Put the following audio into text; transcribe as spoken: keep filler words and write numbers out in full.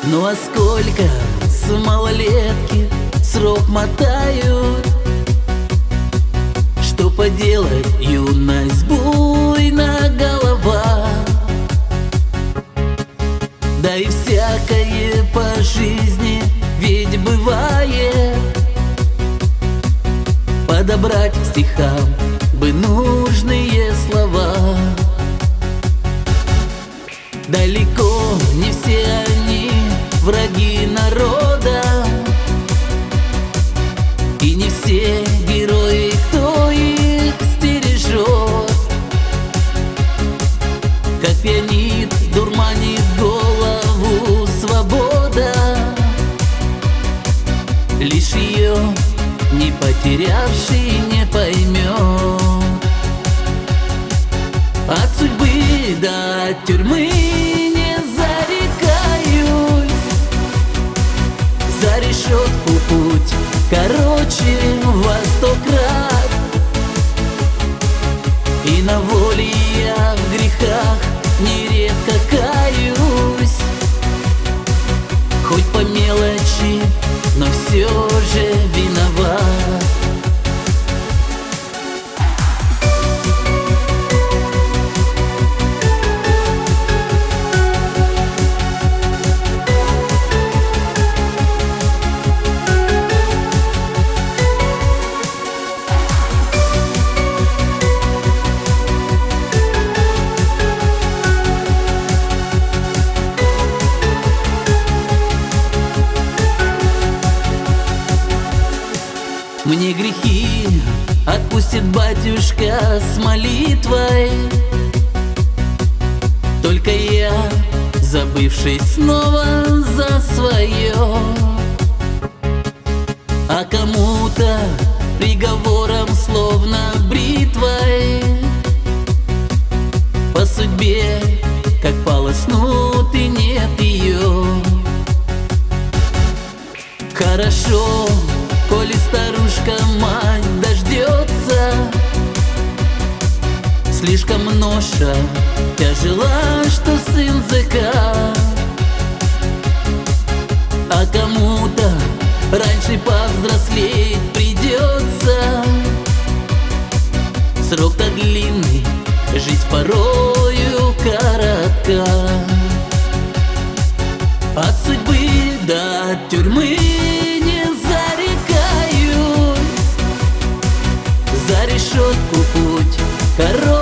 Ну а сколько с малолетки срок мотают? Что поделать, юность буйна голова. Да и всякое по жизни ведь бывает. Подобрать к стихам бы нужные слова. Далеко не все они враги народа, и не все герои, кто их стережет. Как пьянит, дурманит голову свобода, лишь ее не потерявший не поймет. От судьбы до тюрьмы не зарекаюсь, за решетку путь короче во сто крат. И на воле я в грехах нередко каюсь, хоть по мелочи, но все же виноват. Мне грехи отпустит батюшка с молитвой, только я, забывшись, снова за свое. А кому-то приговором словно бритвой по судьбе, как полоснут и нет ее. Хорошо, коли старушка мать дождется, слишком ноша тяжела, что сын зэка. А кому-то раньше повзрослеть придется. Срок-то длинный, жизнь порою коротка. От судьбы до тюрьмы не зарекаюсь, за решетку путь короче